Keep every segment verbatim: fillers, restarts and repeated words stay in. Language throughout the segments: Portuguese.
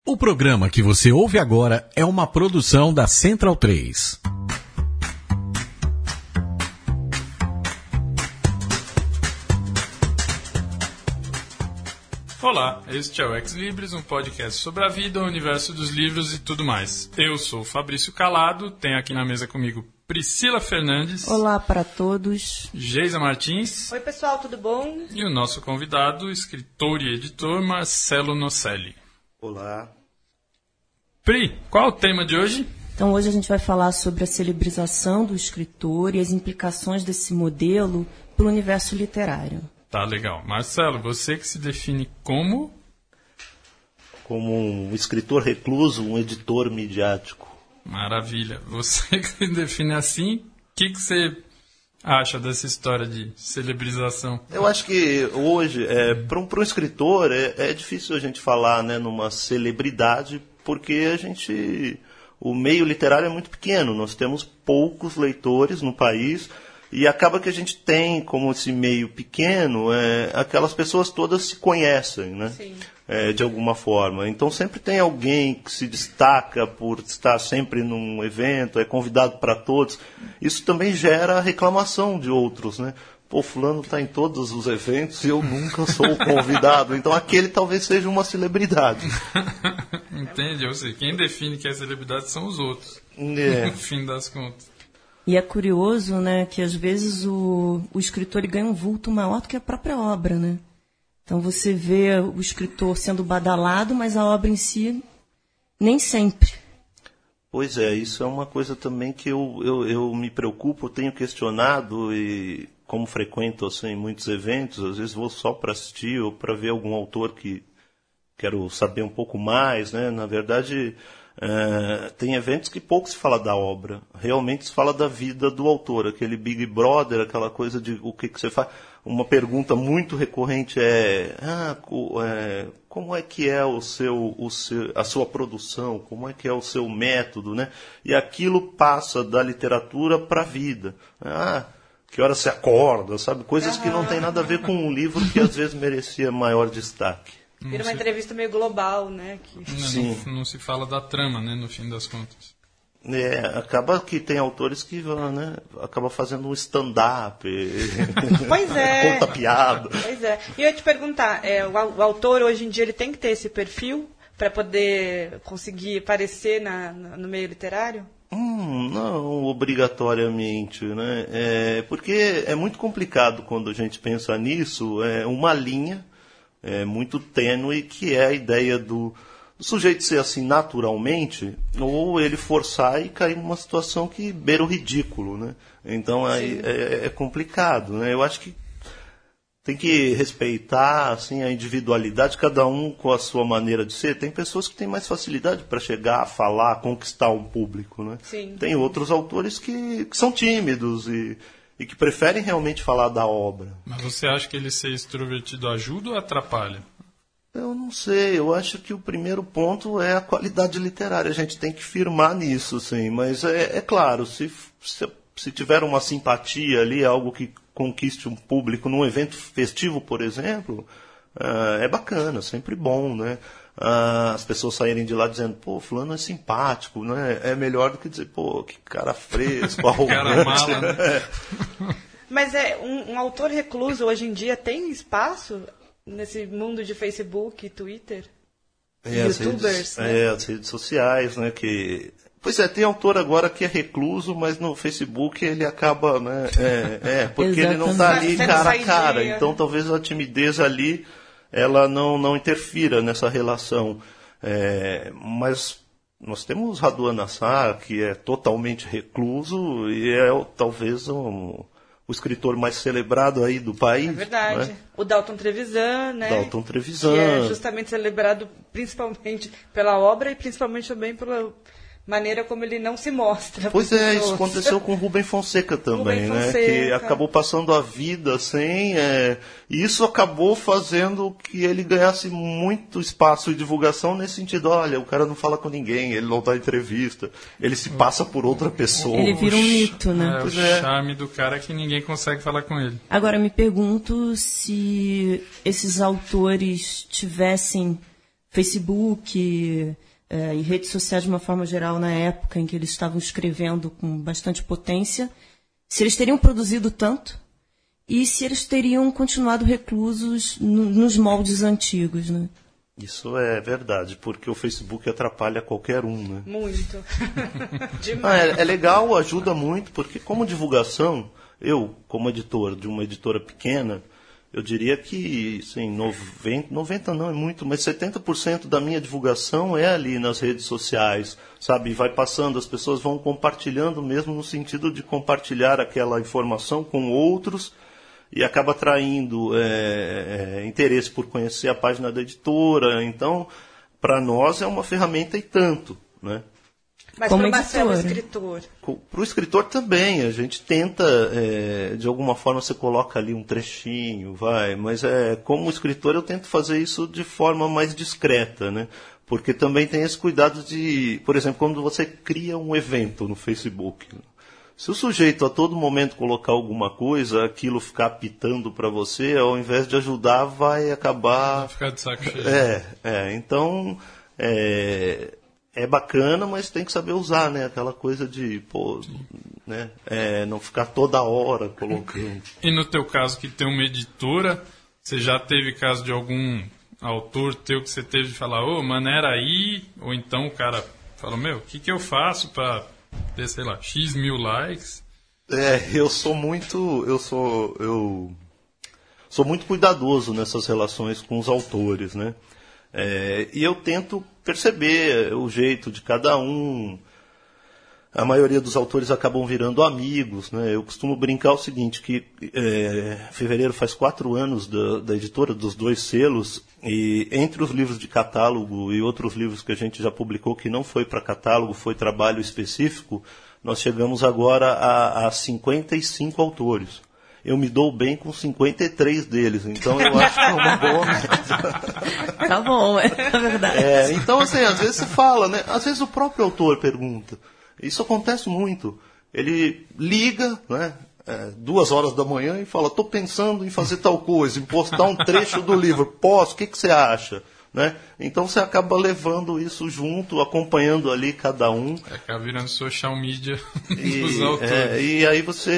O programa que você ouve agora é uma produção da Central três. Olá, este é o Ex Libris, um podcast sobre a vida, o universo dos livros e tudo mais. Eu sou Fabrício Calado, tenho aqui na mesa comigo Priscila Fernandes. Olá para todos. Geisa Martins. Oi pessoal, tudo bom? E o nosso convidado, escritor e editor Marcelo Nocelli. Olá. Pri, qual é o tema de hoje? Então hoje a gente vai falar sobre a celebrização do escritor e as implicações desse modelo para o universo literário. Tá, legal. Marcelo, você que se define como? Como um escritor recluso, um editor midiático. Maravilha. Você que se define assim, o que, que você acha dessa história de celebrização? Eu acho que hoje, é, para um, para um escritor, é, é difícil a gente falar, né, numa celebridade, porque a gente, o meio literário é muito pequeno, nós temos poucos leitores no país. E acaba que a gente tem, como esse meio pequeno, é, aquelas pessoas todas se conhecem, né? É, de alguma forma. Então sempre tem alguém que se destaca por estar sempre num evento, é convidado para todos. Isso também gera reclamação de outros, né? Pô, fulano está em todos os eventos e eu nunca sou convidado. Então aquele talvez seja uma celebridade. Entende? Ou seja, quem define que é celebridade são os outros. É. No fim das contas. E é curioso, né, que às vezes o, o escritor ele ganha um vulto maior do que a própria obra, né? Então você vê o escritor sendo badalado, mas a obra em si nem sempre. Pois é, isso é uma coisa também que eu, eu, eu me preocupo, tenho questionado e como frequento assim, muitos eventos, às vezes vou só para assistir ou para ver algum autor que quero saber um pouco mais, né? Na verdade... Uh, tem eventos que pouco se fala da obra, realmente se fala da vida do autor, aquele Big Brother, aquela coisa de o que, que você faz. Uma pergunta muito recorrente é, ah, é como é que é o seu, o seu, a sua produção, como é que é o seu método, né? E aquilo passa da literatura para a vida. Ah, que hora você acorda, sabe? Coisas que não tem nada a ver com um livro que às vezes merecia maior destaque. Vira uma entrevista meio global, né? Que... Não, não, não se fala da trama, né, no fim das contas. É, acaba que tem autores que né, acaba fazendo um stand-up, pois é. conta piada. Pois é. E eu ia te perguntar, é, o, o autor hoje em dia ele tem que ter esse perfil para poder conseguir aparecer na, na, no meio literário? Hum, não obrigatoriamente, né? É, porque é muito complicado quando a gente pensa nisso, é uma linha é, muito tênue que é a ideia do, do sujeito ser assim naturalmente ou ele forçar e cair numa situação que beira o ridículo, né? Então aí é, é complicado, né? Eu acho que tem que respeitar assim, a individualidade, cada um com a sua maneira de ser. Tem pessoas que têm mais facilidade para chegar a falar, conquistar um público, né? Sim. Tem outros autores que, que são tímidos e E que preferem realmente falar da obra. Mas você acha que ele ser extrovertido ajuda ou atrapalha? Eu não sei, eu acho que o primeiro ponto é a qualidade literária. A gente tem que firmar nisso, sim. Mas é, é claro, se, se, se tiver uma simpatia ali, algo que conquiste um público num evento festivo, por exemplo, uh, é bacana, sempre bom, né? Uh, as pessoas saírem de lá dizendo, pô, fulano é simpático, né? É melhor do que dizer, pô, que cara fresco, arrogante. Cara mala, né? Mas é, um, um autor recluso hoje em dia tem espaço nesse mundo de Facebook, Twitter, é, YouTubers, as redes, né? É, as redes sociais, né? Que... Pois é, tem autor agora que é recluso, mas no Facebook ele acaba, né? É, é porque ele não está ali cara a cara, então talvez a timidez ali ela não, não interfira nessa relação. É, mas nós temos Radu Anassar, que é totalmente recluso e é talvez um, o escritor mais celebrado aí do país. É verdade. Né? O Dalton Trevisan, né? Dalton Trevisan. Que é justamente celebrado principalmente pela obra e principalmente também pela maneira como ele não se mostra. Pois é, isso aconteceu com o Rubem Fonseca também, Rubem né? Fonseca. Que acabou passando a vida sem... É, e isso acabou fazendo que ele ganhasse muito espaço e divulgação nesse sentido. Olha, o cara não fala com ninguém, ele não dá entrevista, ele se passa por outra pessoa. Ele vira um mito, né? É, Pois o é. charme do cara que ninguém consegue falar com ele. Agora, me pergunto se esses autores tivessem Facebook é, e redes sociais de uma forma geral na época em que eles estavam escrevendo com bastante potência, se eles teriam produzido tanto e se eles teriam continuado reclusos no, nos moldes antigos, né? Isso é verdade, porque o Facebook atrapalha qualquer um, né? Muito. Ah, é, é legal, ajuda muito, porque como divulgação, eu, como editor de uma editora pequena, eu diria que, assim, noventa, noventa não é muito, mas setenta por cento da minha divulgação é ali nas redes sociais, sabe? Vai passando, as pessoas vão compartilhando mesmo no sentido de compartilhar aquela informação com outros e acaba atraindo é, é, interesse por conhecer a página da editora. Então, para nós é uma ferramenta e tanto, né? Mas como para o Marcelo, editora. escritor. Para o escritor também, a gente tenta, é, de alguma forma você coloca ali um trechinho, vai, mas é, como escritor eu tento fazer isso de forma mais discreta, né? Porque também tem esse cuidado de, por exemplo, quando você cria um evento no Facebook, se o sujeito a todo momento colocar alguma coisa, aquilo ficar pitando para você, ao invés de ajudar, vai acabar... Vai ficar de saco cheio. É, é, então... É... É bacana, mas tem que saber usar, né? Aquela coisa de, pô, né? É, não ficar toda hora colocando. E no teu caso, que tem uma editora, você já teve caso de algum autor teu que você teve de falar, ô, oh, maneira aí, ou então o cara fala, meu, o que, que eu faço para ter, sei lá, X mil likes? É, eu sou muito, eu sou, eu sou muito cuidadoso nessas relações com os autores, né? É, e eu tento perceber o jeito de cada um. A maioria dos autores acabam virando amigos, né? Eu costumo brincar o seguinte, que é, fevereiro faz quatro anos da, da editora, dos dois selos, e entre os livros de catálogo e outros livros que a gente já publicou que não foi para catálogo, foi trabalho específico, nós chegamos agora a, a cinquenta e cinco autores. Eu me dou bem com cinquenta e três deles, então eu acho que é uma boa média. Tá bom, é verdade. É, então, assim, às vezes você fala, né? Às vezes o próprio autor pergunta. Isso acontece muito. Ele liga, né? É, duas horas da manhã e fala, estou pensando em fazer tal coisa, em postar um trecho do livro. Posso? O que, que você acha? Né? Então você acaba levando isso junto, acompanhando ali cada um. Acaba virando social media e, dos autores. É, e aí você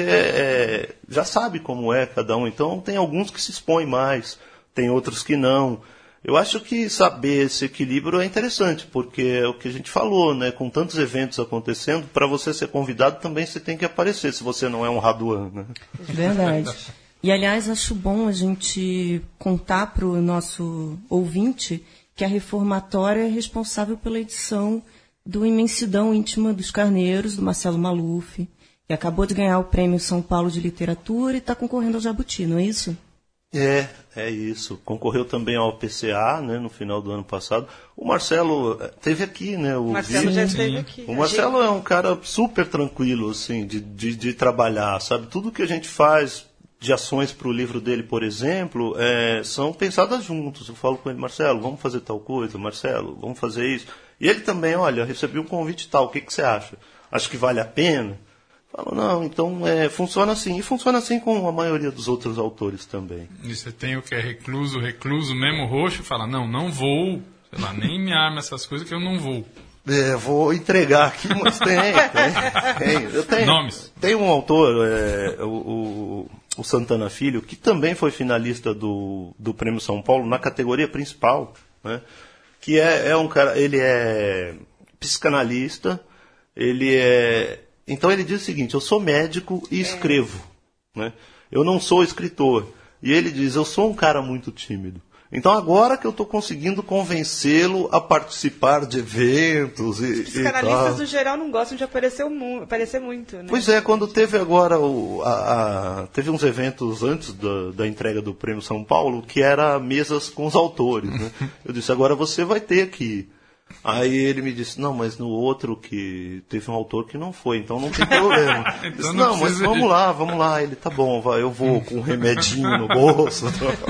é, já sabe como é cada um. Então tem alguns que se expõem mais, tem outros que não. Eu acho que saber esse equilíbrio é interessante, porque é o que a gente falou, né? Com tantos eventos acontecendo, para você ser convidado também você tem que aparecer, se você não é um Raduan, né? Verdade. E, aliás, acho bom a gente contar para o nosso ouvinte que a Reformatória é responsável pela edição do Imensidão Íntima dos Carneiros, do Marcelo Maluf, que acabou de ganhar o Prêmio São Paulo de Literatura e está concorrendo ao Jabuti, não é isso? É, é isso. Concorreu também ao P C A, né, no final do ano passado. O Marcelo esteve aqui, né? O Marcelo Vitor. já esteve aqui. O Marcelo é um cara super tranquilo, assim, de, de, de trabalhar, sabe? Tudo que a gente faz de ações para o livro dele, por exemplo, é, são pensadas juntos. Eu falo com ele, Marcelo, vamos fazer tal coisa, Marcelo, vamos fazer isso. E ele também, olha, recebi um convite tal, o que, que você acha? Acho que vale a pena? Falo, não, então é, funciona assim. E funciona assim com a maioria dos outros autores também. E você tem o que é recluso, recluso mesmo roxo, fala, não, não vou, sei lá, nem me arma essas coisas que eu não vou. É, vou entregar aqui, mas tem, tem, tem. Eu tenho, Nomes. Tem um autor, é, o, o, o Santana Filho, que também foi finalista do, do Prêmio São Paulo na categoria principal, né? Que é, é um cara, ele é psicanalista, ele é... Então ele diz o seguinte, eu sou médico e escrevo, né? Eu não sou escritor. E ele diz, eu sou um cara muito tímido. Então agora que eu estou conseguindo convencê-lo a participar de eventos e, Os psicanalistas, no geral, não gostam de aparecer, mu- aparecer muito, né? Pois é, quando teve agora o, a, a, teve uns eventos antes da, da entrega do Prêmio São Paulo que era mesas com os autores, né? Eu disse, agora você vai ter que ir. Aí ele me disse, não, mas no outro que teve um autor que não foi, então não tem problema. Eu disse, Então não, não mas precisa vamos ir. lá, vamos lá. Ele, tá bom, vai, eu vou com um remedinho no bolso.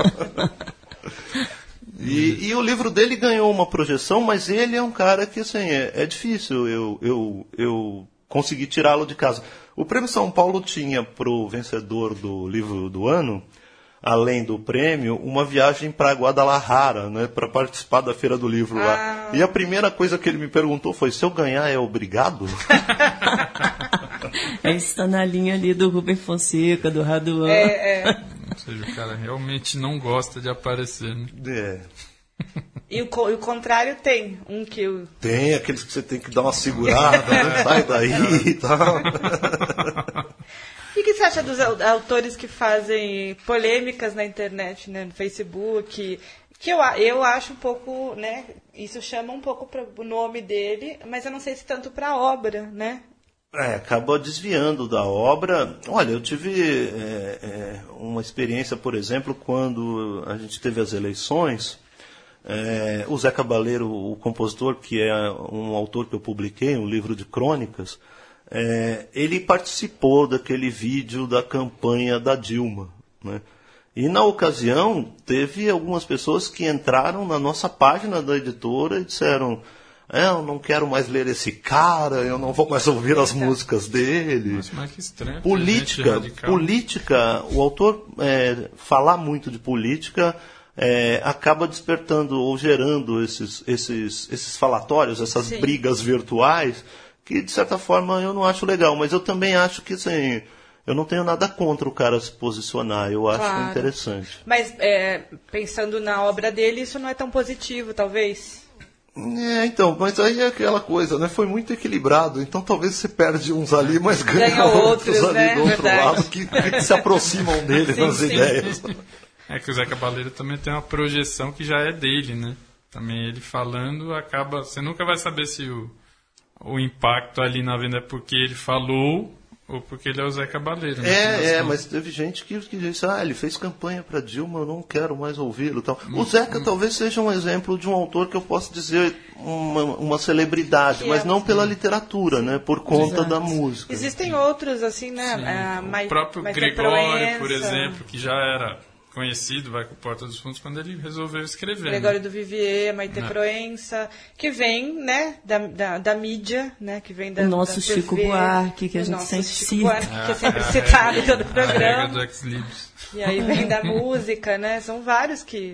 E, e o livro dele ganhou uma projeção, mas ele é um cara que, assim, é, é difícil eu, eu, eu conseguir tirá-lo de casa. O Prêmio São Paulo tinha para o vencedor do livro do ano além do prêmio, uma viagem para Guadalajara, né, para participar da Feira do Livro lá. Ah. E a primeira coisa que ele me perguntou foi, se eu ganhar é obrigado? É, isso está na linha ali do Rubem Fonseca, do Raduan. É, é. Ou seja, o cara realmente não gosta de aparecer, né? É. E o, co- e o contrário tem. Um que o... Tem aqueles que você tem que dar uma segurada, né? Sai daí e tal. E o que você acha dos au- autores que fazem polêmicas na internet, né, no Facebook? Que eu, a- eu acho um pouco, né? Isso chama um pouco para o nome dele, mas eu não sei se tanto para a obra, né? É, acaba desviando da obra. Olha, eu tive é, é, uma experiência, por exemplo, quando a gente teve as eleições. É, o Zé Cabaleiro, o compositor, que é um autor que eu publiquei, um livro de crônicas, é, ele participou daquele vídeo da campanha da Dilma, né? E na ocasião teve algumas pessoas que entraram na nossa página da editora e disseram: é, eu não quero mais ler esse cara, eu não vou mais ouvir as músicas dele. Nossa, mas que estranho. Política, Gente radical. política, o autor é, falar muito de política é, acaba despertando ou gerando esses, esses, esses falatórios, essas Sim. brigas virtuais, que de certa forma eu não acho legal, mas eu também acho que assim, eu não tenho nada contra o cara se posicionar, eu acho Claro. interessante. Mas é, pensando na obra dele, isso não é tão positivo, talvez. É, então, mas aí é aquela coisa, né? Foi muito equilibrado, então talvez você perde uns ali, mas ganha, Ganha outros, outros, ali né? do outro Verdade. lado que, que se aproximam dele Sim, nas sim. ideias. É que o Zé Cabaleiro também tem uma projeção que já é dele, né? Também ele falando acaba... Você nunca vai saber se o, o impacto ali na venda é porque ele falou ou porque ele é o Zé Cabaleiro. né? É, é, mas teve gente que, que disse, ah, ele fez campanha para Dilma, eu não quero mais ouvi-lo. Tal. O Zeca talvez seja um exemplo de um autor que eu posso dizer uma, uma celebridade, Que mas é- não pela literatura, né? Por conta da música. Existem outros, assim, né? Sim, ah, o mais, próprio mais Gregório, por Proença, exemplo, que já era conhecido, vai com Porta dos Fundos, quando ele resolveu escrever. Gregório né? do Vivier, Maite É. Proença, que vem, né, da, da, da mídia, né, que vem da O nosso da Chico T V, Buarque, que a o gente nosso sempre Chico cita. Buarque, que é sempre a citado em regra- todo o A regra programa. do Ex-Libris. E aí vem da música, né? São vários que...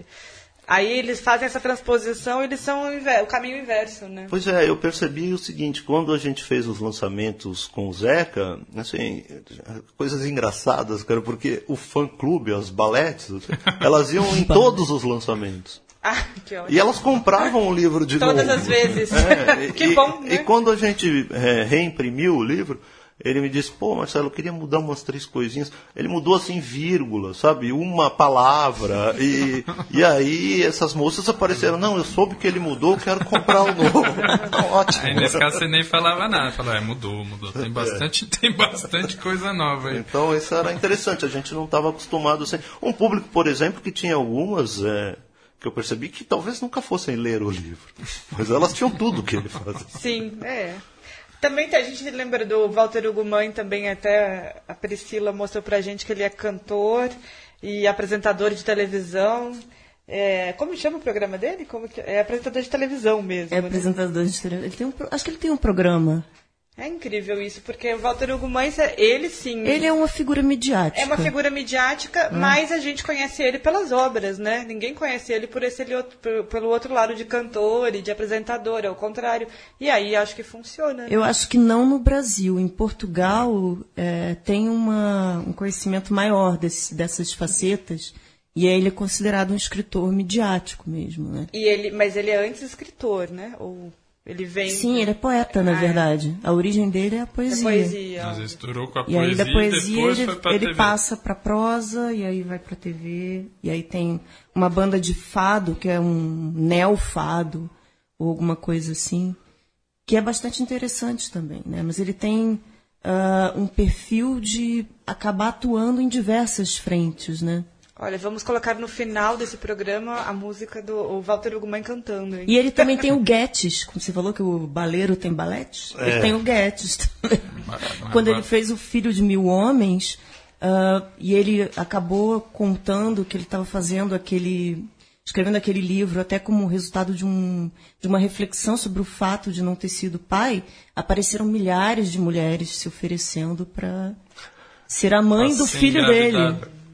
Aí eles fazem essa transposição e eles são o, inver- o caminho inverso, né? Pois é, eu percebi o seguinte, quando a gente fez os lançamentos com o Zeca, assim, coisas engraçadas, cara, porque o fã-clube, as baletes, assim, elas iam em todos os lançamentos. Ah, que ótimo. E elas compravam o livro de Todas novo. as vezes. É, e, Que bom, né? E quando a gente é, reimprimiu o livro, ele me disse, pô, Marcelo, eu queria mudar umas três coisinhas. Ele mudou assim, vírgula, sabe? Uma palavra. E, e aí essas moças apareceram, não, eu soube que ele mudou, eu quero comprar o novo. Então, ótimo. Aí nesse caso você nem falava nada, falava, é, mudou, mudou. Tem bastante, tem bastante coisa nova aí. Então isso era interessante, a gente não estava acostumado assim. Um público, por exemplo, que tinha algumas... É, que eu percebi que talvez nunca fossem ler o livro. Mas elas tinham tudo que ele fazia. Sim, é. Também tem- a gente lembra do Walter Hugo Mãe, também até a Priscila mostrou pra gente que ele é cantor e apresentador de televisão. É, como chama o programa dele? Como que- é apresentador de televisão mesmo. É né? apresentador de televisão. Ele tem um, pro- acho que ele tem um programa. É incrível isso, porque o Walter Hugo Mãe, ele sim. Ele é uma figura midiática. É uma figura midiática, mas a gente conhece ele pelas obras, né? Ninguém conhece ele por esse outro, por- pelo outro lado de cantor e de apresentador, é o contrário. E aí acho que funciona. né? Eu acho que não no Brasil. Em Portugal é, tem uma, um conhecimento maior desse, dessas facetas. E aí ele é considerado um escritor midiático mesmo, né? E ele, mas ele é antes escritor, né? Ou ele vem. Sim, ele é poeta, na Ah, é. verdade. A origem dele é a É poesia. poesia. Às vezes estourou com a E aí poesia da e poesia depois ele, foi pra ele T V. passa para prosa e aí vai para T V. E aí tem uma banda de fado, que é um neofado, ou alguma coisa assim, que é bastante interessante também, né? Mas ele tem ah, um perfil de acabar atuando em diversas frentes, né? Olha, vamos colocar no final desse programa a música do o Walter Hugo Mãe cantando. Hein? E ele também tem o Guedes, como você falou que o baleiro tem balete, É. ele tem o Guedes também. Quando ele fez o Filho de Mil Homens, ah, e ele acabou contando que ele estava fazendo aquele, escrevendo aquele livro até como resultado de, um, de uma reflexão sobre o fato de não ter sido pai, apareceram milhares de mulheres se oferecendo para ser a mãe do Assim, filho dele. engravidada.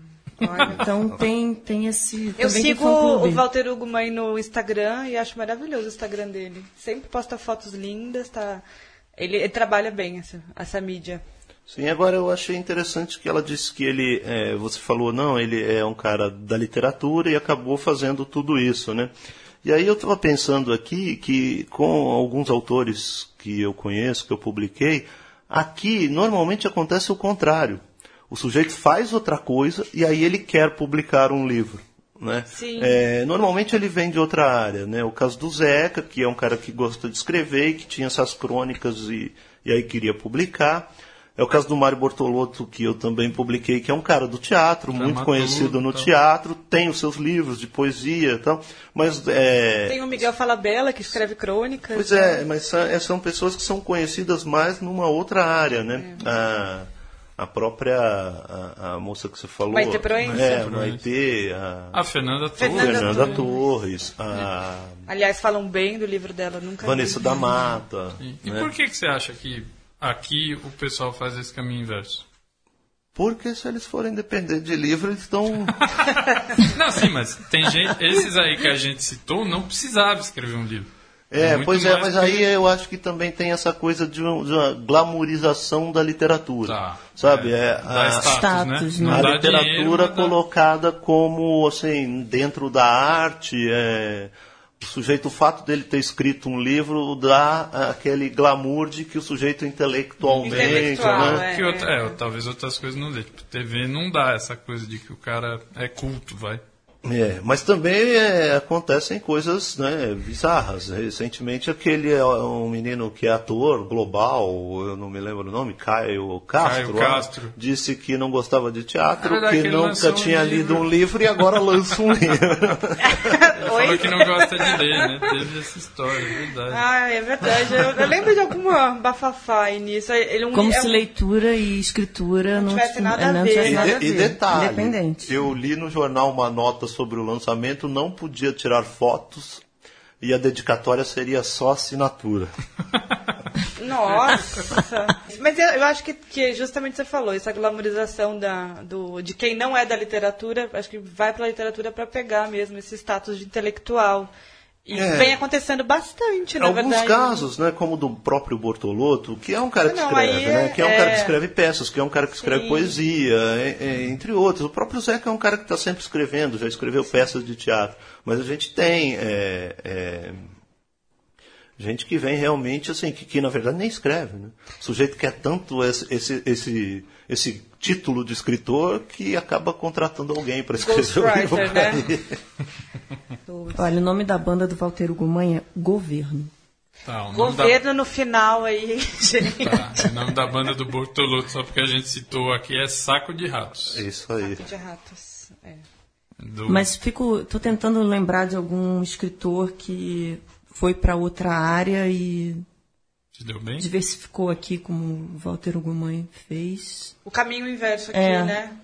Olha. Então tem, tem esse... Eu também sigo tem fã-clube. o Walter Hugo Mãe no Instagram e acho maravilhoso o Instagram dele. Sempre posta fotos lindas, tá? Ele, ele trabalha bem essa, essa mídia. Sim, agora eu achei interessante que ela disse que ele, é, você falou, não, ele é um cara da literatura e acabou fazendo tudo isso, né? E aí eu estava pensando aqui que com alguns autores que eu conheço, que eu publiquei, aqui normalmente acontece o contrário. O sujeito faz outra coisa e aí ele quer publicar um livro. Né? Sim. É, normalmente ele vem de outra área. Né? O caso do Zeca, que é um cara que gosta de escrever e que tinha essas crônicas e, e aí queria publicar. É o caso do Mário Bortolotto, que eu também publiquei, que é um cara do teatro, Dramaturgo, muito conhecido no tal. teatro, tem os seus livros de poesia e tal, mas... É... Tem o Miguel Falabella, que escreve crônicas. Pois é, mas são, são pessoas que são conhecidas mais numa outra área, né? É. A, a própria, a, a moça que você falou... Maite Proença. É, Maite, a, A Fernanda Torres. Fernanda Fernanda Torres, a Aliás, falam bem do livro dela, nunca Vanessa li. da Mata. E, e né? por que, que você acha que aqui o pessoal faz esse caminho inverso? Porque se eles forem depender de livro, eles estão... Não, sim, mas tem gente, esses aí que a gente citou não precisava escrever um livro. É, muito pois é, mais mas que- aí eu acho que também tem essa coisa de, um- de uma glamourização da literatura. Tá. Sabe? É, É, a, dá status, status, né? né? Não a dá literatura dinheiro, mas dá- colocada como, assim, dentro da arte, é, o sujeito, o fato dele ter escrito um livro dá aquele glamour de que o sujeito intelectualmente, Intelectual, né? é. Que outra- é, talvez outras coisas não dê. Tipo, T V não dá essa coisa de que o cara é culto, vai. É, mas também é, acontecem coisas, né, bizarras. Recentemente aquele é um menino que é ator global, eu não me lembro o nome, Caio Castro, Caio Castro. disse que não gostava de teatro, É verdade, que que ele nunca lançou um tinha livro. lido um livro e agora lança um livro. Ele falou Oi? que não gosta de ler, né? Teve essa história, é verdade. Ah, é verdade. Eu, eu lembro de alguma bafafá aí nisso. Ele, um, Como é se um- leitura e escritura não, tivesse ti- nada a não ver. tivesse E, nada a de- e ver. detalhe, Independente. eu li no jornal uma nota sobre o lançamento, não podia tirar fotos e a dedicatória seria só assinatura. Nossa! Mas eu, eu acho que, que justamente você falou, essa glamorização da, do, de quem não é da literatura, acho que vai para a literatura para pegar mesmo esse status de intelectual. E É. vem acontecendo bastante, na Alguns verdade. casos, né, como o do próprio Bortolotto, que é um cara que Não, escreve, aí né, é- que é um cara que é. escreve peças, que é um cara que escreve Sim. poesia, é- é, entre outros. O próprio Zeca é um cara que está sempre escrevendo, já escreveu peças de teatro. Mas a gente tem é, é, gente que vem realmente assim, que, que na verdade nem escreve. Né? O sujeito quer tanto esse, esse, esse, esse título de escritor que acaba contratando alguém para escrever o livro Ghostwriter, pra né? ele. Olha, o nome da banda do Walter Hugo Mãe é Governo. Tá, o nome Governo no final aí, gente. da, tá, o nome da banda do Bortolotto, só porque a gente citou aqui, é Saco de Ratos. É isso aí. De ratos. É. Do- Mas fico, tô tentando lembrar de algum escritor que foi para outra área e Te deu bem? diversificou aqui, como o Walter Hugo Mãe fez. O caminho inverso aqui, É. né?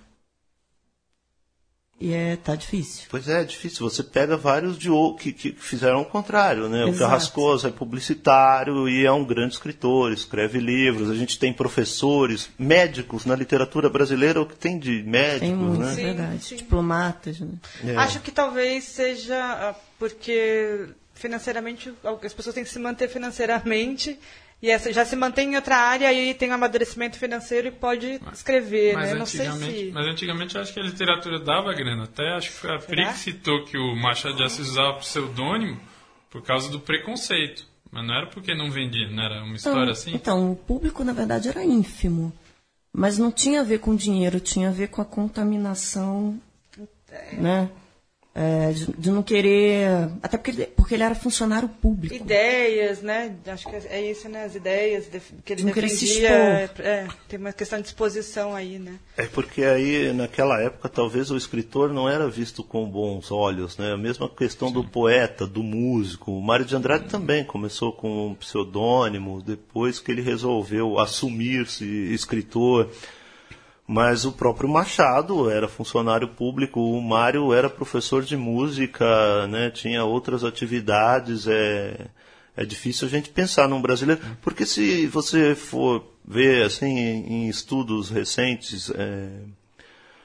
E é, tá difícil. Pois é, é difícil. Você pega vários de o- que, que fizeram o contrário, né? O Exato. Carrascosa é publicitário e é um grande escritor, escreve livros. A gente tem professores, médicos na literatura brasileira, o que tem de médicos, Tem muitos, né? é Sim, verdade. sim. Diplomatas, né? É. Acho que talvez seja ah, porque financeiramente as pessoas têm que se manter financeiramente e essa já se mantém em outra área e tem um amadurecimento financeiro e pode escrever, Mas né? Não sei antigamente, se mas antigamente eu acho que a literatura dava grana. Até acho que foi a Pri Será? que citou que o Machado de Assis usava pseudônimo por causa do preconceito. Mas não era porque não vendia, não era uma história Então, assim? então, o público, na verdade, era ínfimo. Mas não tinha a ver com dinheiro, tinha a ver com a contaminação, né? É, de, de não querer... Até porque ele, porque ele era funcionário público. ideias, né? Acho que é isso, né? As ideias def- que ele Não querer se defendia. expor. É, tem uma questão de exposição aí, né? É porque aí, naquela época, talvez o escritor não era visto com bons olhos, né? A mesma questão do poeta, do músico. O Mário de Andrade também começou com um pseudônimo, depois que ele resolveu assumir-se escritor. Mas o próprio Machado era funcionário público, o Mário era professor de música, né? Tinha outras atividades. É, é difícil a gente pensar num brasileiro, porque se você for ver assim em estudos recentes, é,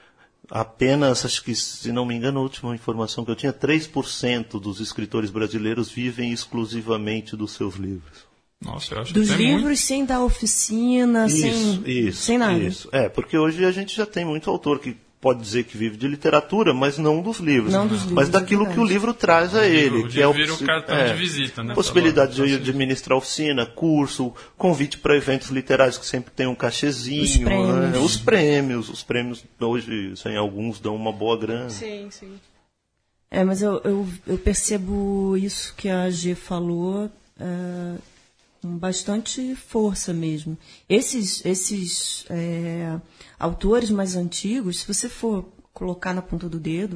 apenas, acho que, se não me engano, a última informação que eu tinha, três por cento dos escritores brasileiros vivem exclusivamente dos seus livros. Nossa, eu acho Dos que livros muito... sem dar oficina, Isso, sem, isso, sem nada. isso. É, porque hoje a gente já tem muito autor que pode dizer que vive de literatura, mas não dos livros. Não dos livros, mas daquilo é que o livro traz a ele. O que é livro vira o possi- cartão é, de visita, né? possibilidade Falou, de administrar oficina, curso, convite para eventos literários que sempre tem um cachezinho. Os prêmios. Né? Os prêmios. Os prêmios hoje, sem alguns, dão uma boa grana. Sim, sim. É, mas eu, eu, eu percebo isso que a G falou é, com bastante força mesmo. Esses, esses é, autores mais antigos, se você for colocar na ponta do dedo,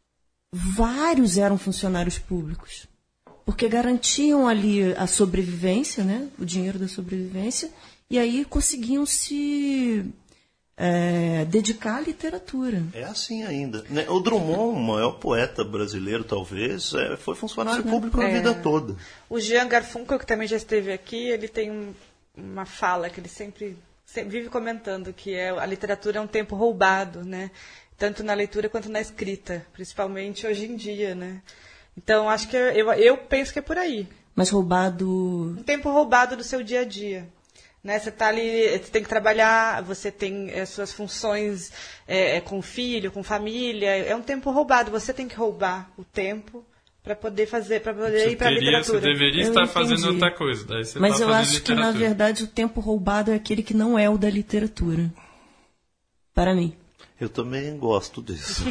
vários eram funcionários públicos. Porque garantiam ali a sobrevivência, né? O dinheiro da sobrevivência, e aí conseguiam se é, dedicar à literatura. É assim ainda. Né? O Drummond, o maior poeta brasileiro, talvez, é, foi funcionário público a É. vida toda. O Jean Garfunkel, que também já esteve aqui, ele tem um- uma fala que ele sempre, sempre vive comentando, que é a literatura é um tempo roubado, né? Tanto na leitura quanto na escrita, principalmente hoje em dia, né? Então, acho que eu, eu penso que é por aí. Mas roubado. Um tempo roubado do seu dia a dia. Né? Você tá ali, você tem que trabalhar, você tem as suas funções é, é, com filho, com família. É um tempo roubado. Você tem que roubar o tempo para poder fazer, para poder Você, ir para a teria, você literatura. deveria Eu estar entendi. fazendo outra coisa. Daí você Mas tá eu fazendo acho que, na literatura. verdade, o tempo roubado é aquele que não é o da literatura. Para mim. Eu também gosto disso.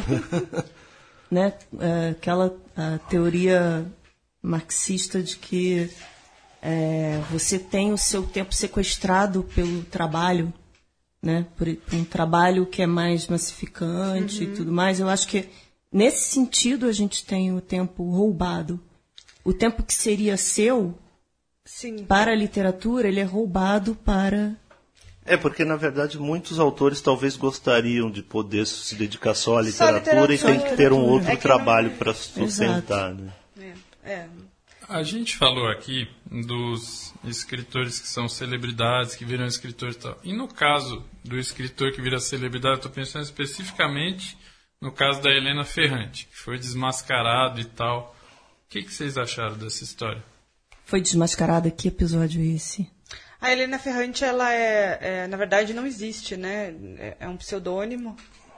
Né? É, aquela a teoria marxista de que é, você tem o seu tempo sequestrado pelo trabalho, né? por, por um trabalho que é mais massificante Uhum. e tudo mais. Eu acho que, nesse sentido, a gente tem o tempo roubado. O tempo que seria seu Sim. para a literatura, ele é roubado para... É, porque, na verdade, muitos autores talvez gostariam de poder se dedicar só à Só à literatura, e tem literatura. que ter um outro É que trabalho não- para sustentar. Né? É, é. A gente falou aqui dos escritores que são celebridades, que viram escritores e tal. E no caso do escritor que vira celebridade, eu estou pensando especificamente no caso da Helena Ferrante, que foi desmascarado e tal. O que, que vocês acharam dessa história? Foi desmascarada. Que episódio é esse? A Helena Ferrante, ela é, é, na verdade, não existe, né? É, é um pseudônimo.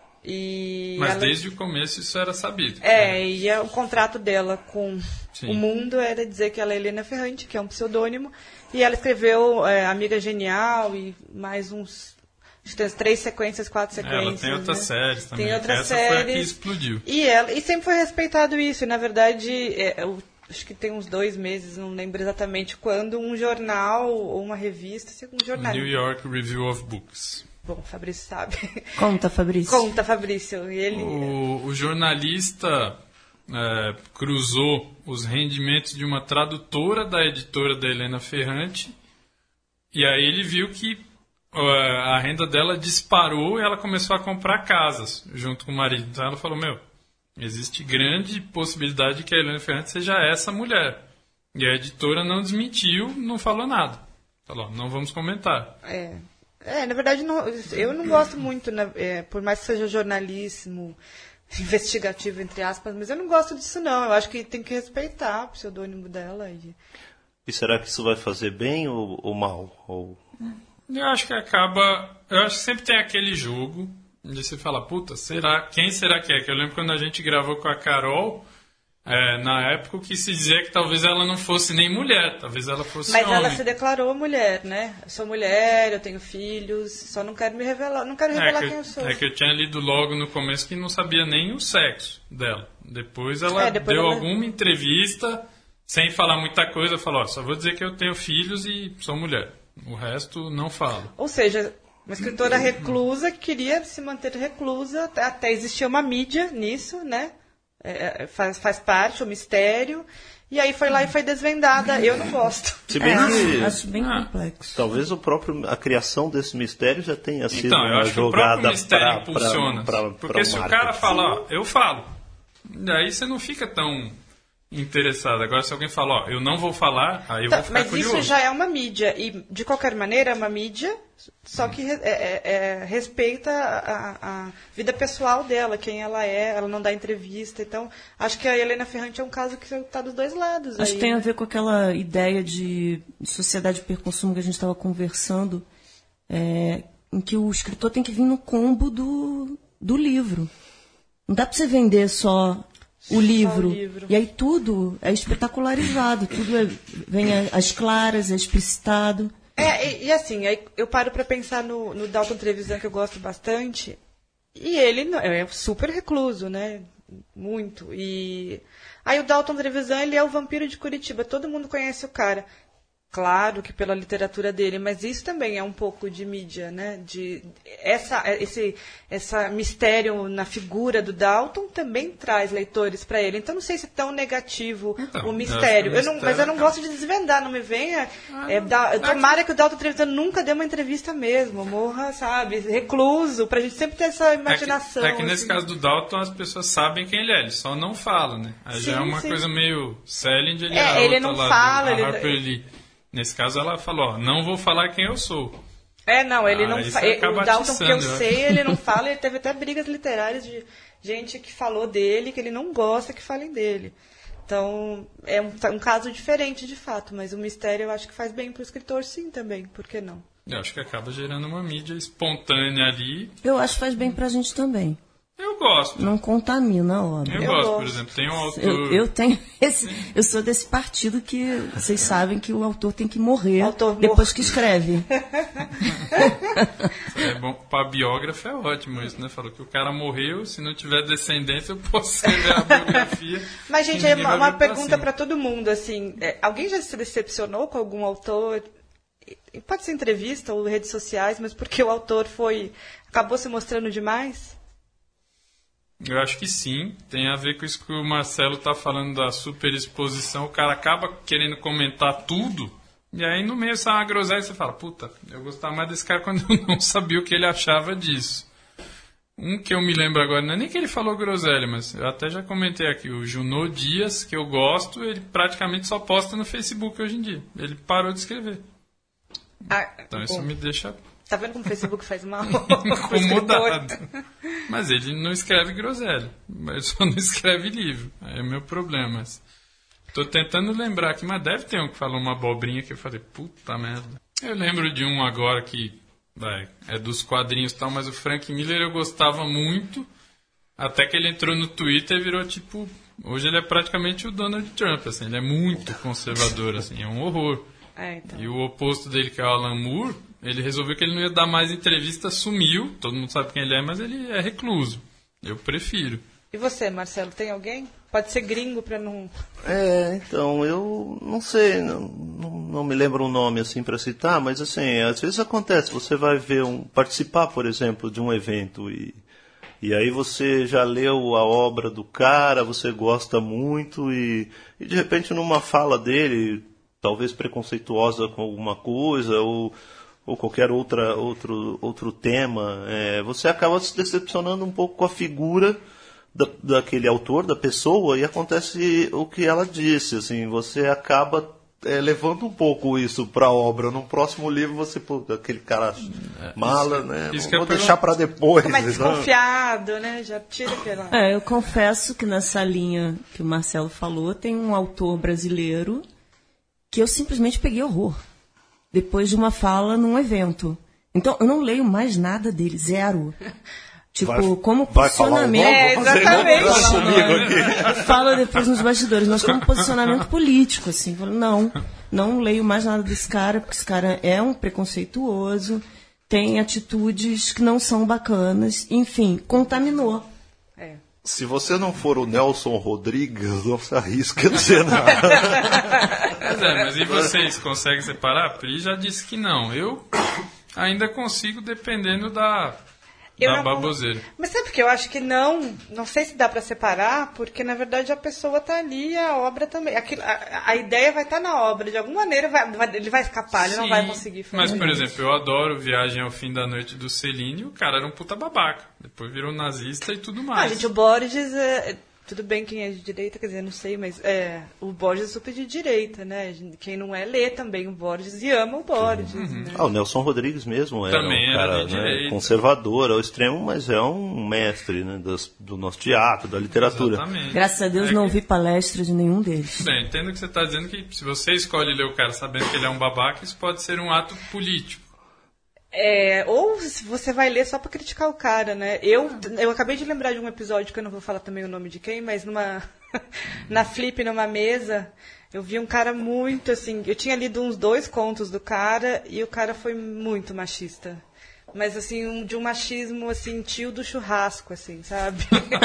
E Mas ela- desde o começo isso era sabido. É, e é, o contrato dela com Sim. o mundo era dizer que ela é Helena Ferrante, que é um pseudônimo, e ela escreveu é, Amiga Genial e mais uns, acho que tem umas três sequências, quatro É, sequências. ela tem outras né? séries também. Tem outras Essa foi a que séries. explodiu. E, ela, e sempre foi respeitado isso, e na verdade, é, eu acho que tem uns dois meses, não lembro exatamente quando, um jornal ou uma revista, um jornal. New York Review of Books. Bom, o Fabrício sabe. Conta, Fabrício. Conta, Fabrício. E ele... O, o jornalista é, cruzou os rendimentos de uma tradutora da editora da Helena Ferrante, e aí ele viu que uh, a renda dela disparou e ela começou a comprar casas junto com o marido. Então ela falou, meu, existe grande possibilidade de que a Helena Ferrante seja essa mulher. E a editora não desmentiu, não falou nada. Falou, não vamos comentar. É, é na verdade, não, eu não gosto muito, né, é, por mais que seja jornalismo investigativo, entre aspas, mas eu não gosto disso, não. Eu acho que tem que respeitar o pseudônimo dela. E... E será que isso vai fazer bem ou, ou mal? Ou... Eu acho que acaba... Eu acho que sempre tem aquele jogo de você falar, puta, será, quem será que é? Que eu lembro quando a gente gravou com a Carol, é, na época, o que se dizia que talvez ela não fosse nem mulher, talvez ela fosse Mas homem. ela se declarou mulher, né? Eu sou mulher, eu tenho filhos, só não quero me revelar, não quero revelar É que, quem eu sou. é que eu tinha lido logo no começo que não sabia nem o sexo dela. Depois ela É, depois deu ela- alguma entrevista, sem falar muita coisa, falou, ó, só vou dizer que eu tenho filhos e sou mulher. O resto não falo. Ou seja, uma escritora reclusa que queria se manter reclusa, até, até existia uma mídia nisso, né? É, é, faz, faz parte, o mistério. E aí foi lá e foi desvendada. Eu não gosto. Se bem É, que acho bem Ah. complexo. talvez o próprio, a criação desse mistério já tenha sido Então, eu uma acho que o jogada próprio mistério para impulsiona. Porque se o cara fala, ó, eu falo, daí você não fica tão interessado. Agora, se alguém fala, ó, eu não vou falar, aí eu Tá, vou ficar mas curioso. isso já é uma mídia, e de qualquer maneira é uma mídia, só que é, é, é, respeita a, a vida pessoal dela, quem ela é, ela não dá entrevista. Então, acho que a Helena Ferrante é um caso que está dos dois lados. Acho aí, que tem né? a ver com aquela ideia de sociedade de hiperconsumo que a gente estava conversando, é, em que o escritor tem que vir no combo do, do livro. Não dá para você vender só o livro. o livro. E aí tudo é espetacularizado, tudo é, vem às claras, é explicitado. É, e, e assim, aí eu paro para pensar no, no Dalton Trevisan, que eu gosto bastante, e ele não- é super recluso, né? Muito. E aí o Dalton Trevisan, ele é o vampiro de Curitiba, todo mundo conhece o cara. Claro que pela literatura dele, mas isso também é um pouco de mídia, né? De essa, esse essa mistério na figura do Dalton também traz leitores para ele. Então não sei se é tão negativo Então, o mistério. eu acho que o Eu não, mas eu não mistério gosto de desvendar, não me venha. é, da, tomara que o Dalton Trevisan nunca dê uma entrevista mesmo, morra, sabe, recluso, pra gente sempre ter essa imaginação. É que, é que nesse assim. caso do Dalton as pessoas sabem quem ele é, ele só não fala, né? Aí já é Sim, uma sim. coisa meio Salinger e É, a ele outra não lá, fala, a ele- Harper Lee. Nesse caso ela falou, ó, não vou falar quem eu sou. É, não, ele Ah, não isso fa- acaba o Dalton, que eu atiçando, né? sei, ele não fala, ele teve até brigas literárias de gente que falou dele, que ele não gosta que falem dele. Então, é um, um caso diferente de fato, mas o mistério eu acho que faz bem pro escritor sim também, por que não? Eu acho que acaba gerando uma mídia espontânea ali. Eu acho que faz bem pra gente também. Eu gosto. Não contamina a obra. Eu, Eu gosto, por gosto. exemplo, tem um autor... Eu, eu tenho esse, eu sou desse partido que vocês sabem que o autor tem que morrer O autor depois morre. que escreve. É bom, para biógrafo é ótimo isso, né? Falou que o cara morreu, se não tiver descendência eu posso escrever a biografia. Mas, gente, que é ninguém uma, vai uma ver pra pergunta cima. para todo mundo, assim, é, alguém já se decepcionou com algum autor? E pode ser entrevista ou redes sociais, mas porque o autor foi acabou se mostrando demais? Eu acho que sim, tem a ver com isso que o Marcelo tá falando da superexposição. O cara acaba querendo comentar tudo, e aí no meio sai uma groselha e você fala, puta, eu gostava mais desse cara quando eu não sabia o que ele achava disso. Um que eu me lembro agora, não é nem que ele falou groselha, mas eu até já comentei aqui, o Junot Dias, que eu gosto, ele praticamente só posta no Facebook hoje em dia. Ele parou de escrever. Ah, Então isso bom, me deixa tá vendo como o Facebook faz mal? pro incomodado. escritor? Mas ele não escreve groselha. Ele só não escreve livro. Aí é o meu problema. Mas tô tentando lembrar aqui, mas deve ter um que falou uma abobrinha que eu falei, puta merda. Eu lembro de um agora que vai, é dos quadrinhos e tal, mas o Frank Miller eu gostava muito. Até que ele entrou no Twitter e virou tipo... Hoje ele é praticamente o Donald Trump, assim. Ele é muito conservador, assim. É um horror. É, então. E o oposto dele, que é o Alan Moore, ele resolveu que ele não ia dar mais entrevista, sumiu. Todo mundo sabe quem ele é, mas ele é recluso. Eu prefiro. E você, Marcelo, tem alguém? Pode ser gringo para não... É, então, eu não sei, não, não, não me lembro um nome assim para citar, mas assim, às vezes acontece, você vai ver um, participar, por exemplo, de um evento e, e aí você já leu a obra do cara, você gosta muito e, e de repente numa fala dele, talvez preconceituosa com alguma coisa ou, ou qualquer outra, outro, outro tema, é, você acaba se decepcionando um pouco com a figura Da, daquele autor, da pessoa, e acontece o que ela disse, assim, você acaba é, levando um pouco isso para a obra. No próximo livro você, pô, aquele cara mala, isso, né? isso que Vou eu deixar para depois. Fica mais né? desconfiado, né? Já tira pela... É, eu confesso que nessa linha que o Marcelo falou, tem um autor brasileiro que eu simplesmente peguei horror. Depois de uma fala num evento. Então, eu não leio mais nada dele, zero. Tipo, Vai- como vai falar o nome? posicionamento... É, Vou fazer exatamente. igual o comigo aqui. Fala depois nos bastidores, mas como posicionamento político, assim. Falo, não, não leio mais nada desse cara, porque esse cara é um preconceituoso, tem atitudes que não são bacanas, enfim, contaminou. É. Se você não for o Nelson Rodrigues, não se arrisca a dizer nada. Pois é, mas e vocês conseguem separar? A Pri já disse que não. Eu ainda consigo, dependendo da, Eu da não- baboseira. Mas sabe por que eu acho que não? Não sei se dá para separar, porque na verdade a pessoa tá ali e a obra também. Aquilo, a, a ideia vai estar na obra, de alguma maneira vai- vai- ele vai escapar, ele não Sim, vai conseguir fazer. Mas, por exemplo, eu adoro Viagem ao Fim da Noite do Cellini. O cara era um puta babaca. Depois virou nazista e tudo Ah, mais. gente, o Borges, é, Tudo bem quem é de direita, quer dizer, não sei, mas é, o Borges é super de direita, né? Quem não é, lê também o Borges e ama o Borges. Uhum. Né? Ah, o Nelson Rodrigues mesmo era também um cara era de né, conservador ao extremo, mas é um mestre né, das, do nosso teatro, da literatura. Exatamente. Graças a Deus é não que... vi palestra de nenhum deles. Bem, entendo que você está dizendo que se você escolhe ler o cara sabendo que ele é um babaca, isso pode ser um ato político. É, ou você vai ler só para criticar o cara, né? Eu, eu acabei de lembrar de um episódio, que eu não vou falar também o nome de quem, mas numa na Flip, numa mesa, eu vi um cara muito assim... Eu tinha lido uns dois contos do cara e o cara foi muito machista. Mas assim, um, de um machismo assim, tio do churrasco, assim, sabe?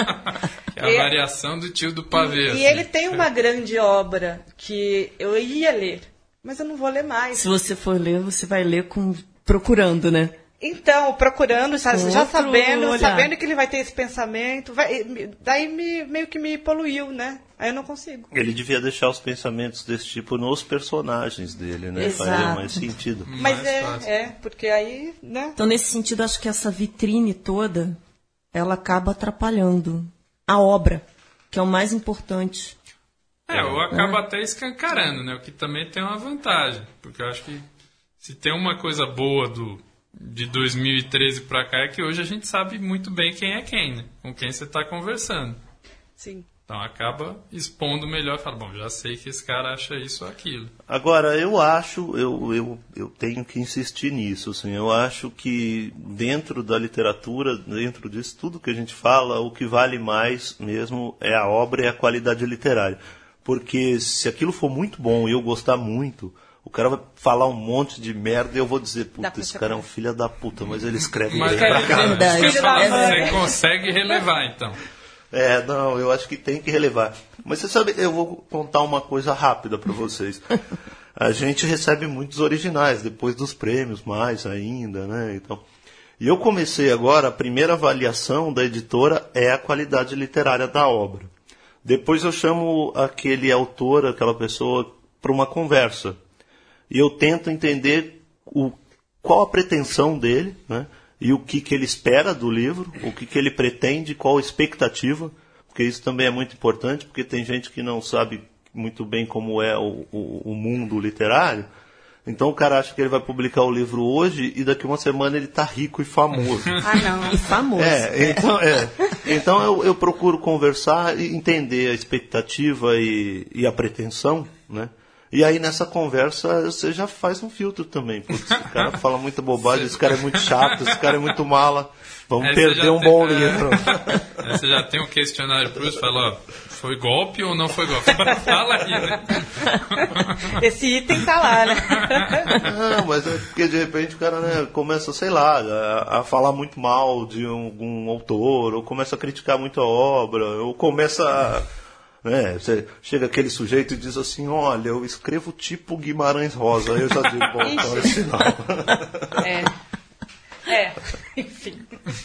É a e, variação do tio do pavê. E, assim. e ele tem uma grande obra que eu ia ler, mas eu não vou ler mais. Se você for ler, você vai ler com... procurando, né? Então, procurando, já, já sabendo, olhar. sabendo que ele vai ter esse pensamento, vai, daí me, meio que me poluiu, né? Aí eu não consigo. Ele devia deixar os pensamentos desse tipo nos personagens dele, né? Exato. Faria mais sentido. Mas mais é, fácil. é, porque aí, né? Então, nesse sentido, acho que essa vitrine toda, ela acaba atrapalhando a obra, que é o mais importante. É, ou acaba é. até escancarando, né? O que também tem uma vantagem, porque eu acho que se tem uma coisa boa do, de dois mil e treze para cá é que hoje a gente sabe muito bem quem é quem, né? Com quem você está conversando. Sim. Então acaba expondo melhor, fala, bom, já sei que esse cara acha isso ou aquilo. Agora, eu acho, eu, eu, eu tenho que insistir nisso, assim, eu acho que dentro da literatura, dentro disso tudo que a gente fala, o que vale mais mesmo é a obra e a qualidade literária. Porque se aquilo for muito bom e eu gostar muito... O cara vai falar um monte de merda e eu vou dizer, puta, esse cara é um filho da puta, mas ele escreve mas, bem pra caramba. É você, você consegue relevar, então. É, não, eu acho que tem que relevar. Mas você sabe, eu vou contar uma coisa rápida pra vocês. A gente recebe muitos originais, depois dos prêmios, mais ainda, né? Então, e eu comecei agora, a primeira avaliação da editora é a qualidade literária da obra. Depois eu chamo aquele autor, aquela pessoa, para uma conversa. E eu tento entender o, qual a pretensão dele, né? E o que, que ele espera do livro, o que, que ele pretende, qual a expectativa, porque isso também é muito importante, porque tem gente que não sabe muito bem como é o, o, o mundo literário. Então o cara acha que ele vai publicar o livro hoje e daqui uma semana ele está rico e famoso. Ah, não, e famoso. É, então, é, então eu, eu procuro conversar e entender a expectativa e, e a pretensão, né? E aí nessa conversa você já faz um filtro também. Putz, esse cara fala muita bobagem, esse cara é muito chato, esse cara é muito mala. Vamos aí perder um tem, bom é, livro. Aí você já tem um questionário para os fala, ó, foi golpe ou não foi golpe? Fala aí, né? Esse item tá lá, né? Não, mas é porque de repente o cara né, começa, sei lá, a, a falar muito mal de algum autor, ou começa a criticar muito a obra, ou começa a... É, você chega aquele sujeito e diz assim, olha, eu escrevo tipo Guimarães Rosa. Aí eu já digo, bom, então é sinal. É, é, enfim.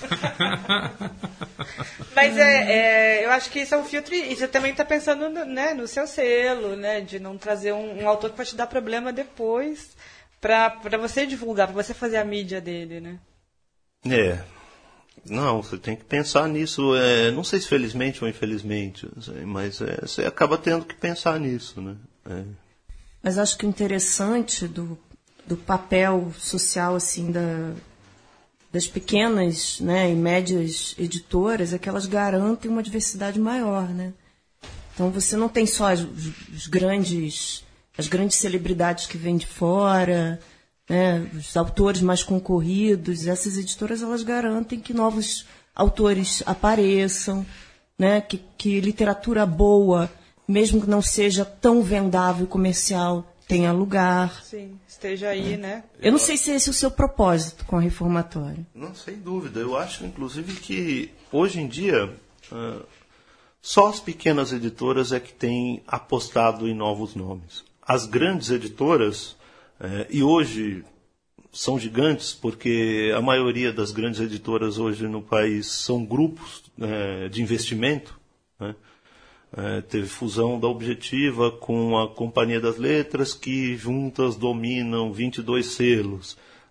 Mas é, é, eu acho que isso é um filtro e você também está pensando no, né, no seu selo, né, de não trazer um, um autor que vai te dar problema depois para você divulgar, para você fazer a mídia dele, né? É. Não, você tem que pensar nisso, é, não sei se felizmente ou infelizmente, mas é, você acaba tendo que pensar nisso, né? É. Mas acho que o interessante do, do papel social assim da, das pequenas, né, e médias editoras é que elas garantem uma diversidade maior, né? Então você não tem só as, os grandes, as grandes celebridades que vêm de fora, né, os autores mais concorridos. Essas editoras elas garantem que novos autores apareçam, né, que, que literatura boa, mesmo que não seja tão vendável e comercial, tenha lugar. Sim, esteja aí, né? Eu não sei se esse é o seu propósito com a reformatória. Não, sem dúvida. Eu acho, inclusive, que hoje em dia uh, só as pequenas editoras é que têm apostado em novos nomes. As grandes editoras... É, e hoje são gigantes porque a maioria das grandes editoras hoje no país são grupos é, de investimento, né? É, teve fusão da Objetiva com a Companhia das Letras, que juntas dominam vinte e dois selos.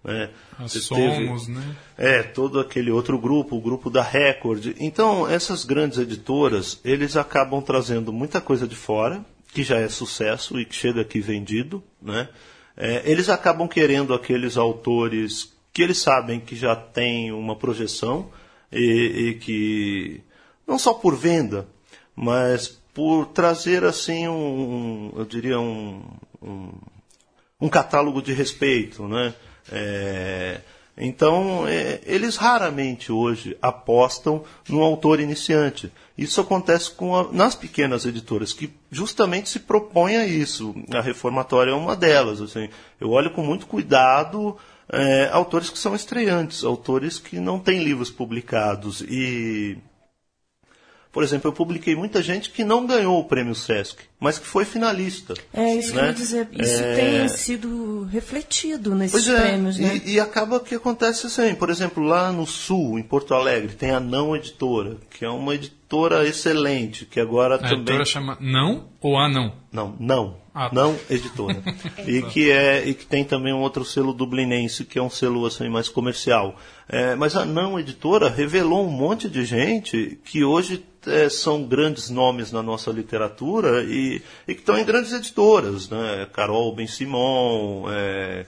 né? A Você Somos, teve, né? É, todo aquele outro grupo, o grupo da Record. Então, essas grandes editoras, eles acabam trazendo muita coisa de fora, que já é sucesso e que chega aqui vendido, né? É, eles acabam querendo aqueles autores que eles sabem que já tem uma projeção e, e que, não só por venda, mas por trazer, assim, um, eu diria, um, um, um catálogo de respeito, né? É, então, é, eles raramente hoje apostam no autor iniciante. Isso acontece com a, nas pequenas editoras, que justamente se propõem a isso. A Reformatória é uma delas. Assim, eu olho com muito cuidado é, autores que são estreantes, autores que não têm livros publicados. E, por exemplo, eu publiquei muita gente que não ganhou o prêmio Sesc, mas que foi finalista. É, isso né? que eu ia dizer. Isso é... tem sido refletido nesses pois é, prêmios, né? E, e acaba que acontece assim. Por exemplo, lá no Sul, em Porto Alegre, tem a Não Editora, que é uma editora excelente, que agora a também... A editora chama Não ou A Não? Não, Não. Ah, tá. Não Editora. e, que é, e que tem também um outro selo dublinense, que é um selo assim, mais comercial. É, mas a Não Editora revelou um monte de gente que hoje é, são grandes nomes na nossa literatura e, e que estão em grandes editoras, né? Carol Ben-Simon, é,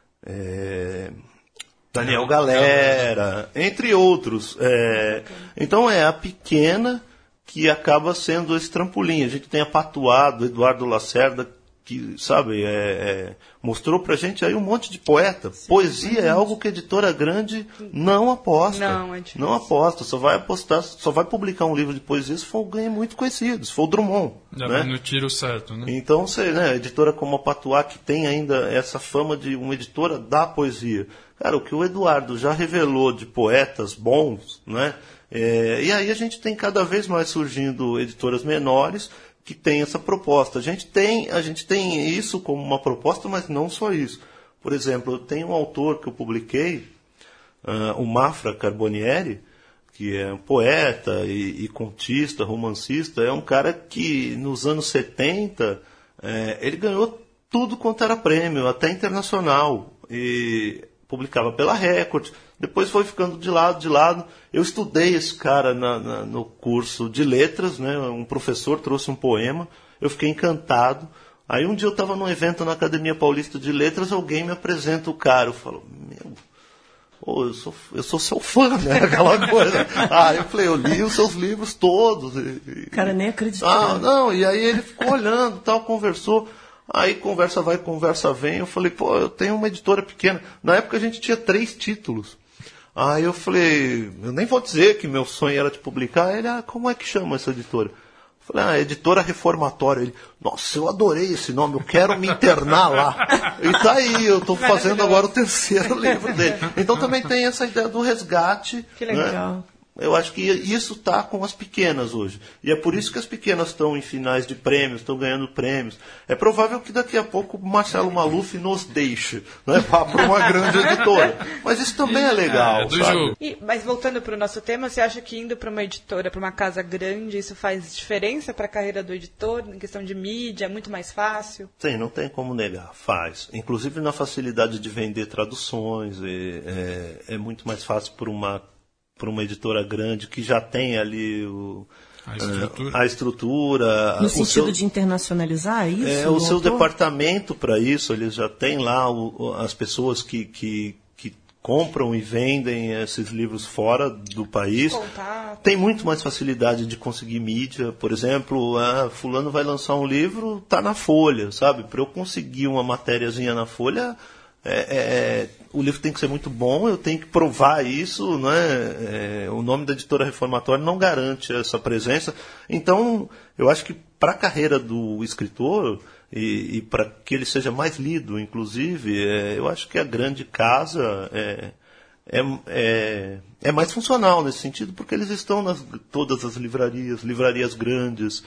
é, Daniel Galera, entre outros. É, então é a pequena que acaba sendo esse trampolim. A gente tem a Patuá, do Eduardo Lacerda, que, sabe, é, é, mostrou pra gente aí um monte de poeta. Sim, poesia é algo que a editora grande não aposta. Não, é difícil. Não aposta, só vai apostar, só vai publicar um livro de poesia se for alguém muito conhecido, se for o Drummond. Já né? vai no tiro certo, né? Então, você, né, editora como a Patuá, que tem ainda essa fama de uma editora da poesia. Cara, o que o Eduardo já revelou de poetas bons, né? É, e aí a gente tem cada vez mais surgindo editoras menores que têm essa proposta. A gente tem, a gente tem isso como uma proposta, mas não só isso. Por exemplo, eu tenho um autor que eu publiquei, uh, o Mafra Carbonieri, que é um poeta e, e contista, romancista. É um cara que nos anos setenta é, ele ganhou tudo quanto era prêmio, até internacional. E publicava pela Record, depois foi ficando de lado, de lado. Eu estudei esse cara na, na, no curso de letras, né? Um professor trouxe um poema, eu fiquei encantado. Aí um dia eu estava num evento na Academia Paulista de Letras, alguém me apresenta o cara, eu falo, meu, oh, eu, sou, eu sou seu fã, né? Aquela coisa. Ah, eu falei, eu li os seus livros todos. O cara nem acreditou. Ah, não, e aí ele ficou olhando, tal, conversou. Aí conversa vai, conversa vem. Eu falei, pô, eu tenho uma editora pequena. Na época a gente tinha três títulos. Aí eu falei, eu nem vou dizer que meu sonho era de publicar. Ele, ah, como é que chama essa editora? Eu falei, ah, Editora Reformatória. Ele, nossa, eu adorei esse nome, eu quero me internar lá. E tá aí, eu estou fazendo agora o terceiro livro dele. Então também tem essa ideia do resgate. Que legal. Né? Eu acho que isso está com as pequenas hoje. E é por isso que as pequenas estão em finais de prêmios, estão ganhando prêmios. É provável que daqui a pouco o Marcelo Maluf nos deixe, né, para uma grande editora. Mas isso também é legal, é, do sabe? jogo. E, mas voltando para o nosso tema, você acha que indo para uma editora, para uma casa grande, isso faz diferença para a carreira do editor, em questão de mídia, é muito mais fácil? Sim, não tem como negar, faz. Inclusive na facilidade de vender traduções, é, é, é muito mais fácil por uma para uma editora grande que já tem ali o, a estrutura. A estrutura no o sentido seu, de internacionalizar isso? É, o, o seu autor? departamento para isso, eles já têm lá o, as pessoas que, que, que compram e vendem esses livros fora do país. Contato. Tem muito mais facilidade de conseguir mídia. Por exemplo, ah, fulano vai lançar um livro, tá na Folha, sabe? Para eu conseguir uma matériazinha na Folha, é, é, o livro tem que ser muito bom, eu tenho que provar isso, né? É, o nome da editora Reformatória não garante essa presença. Então, eu acho que para a carreira do escritor e, e para que ele seja mais lido, inclusive, é, eu acho que a grande casa é, é, é, é mais funcional nesse sentido, porque eles estão nas todas as livrarias, livrarias grandes.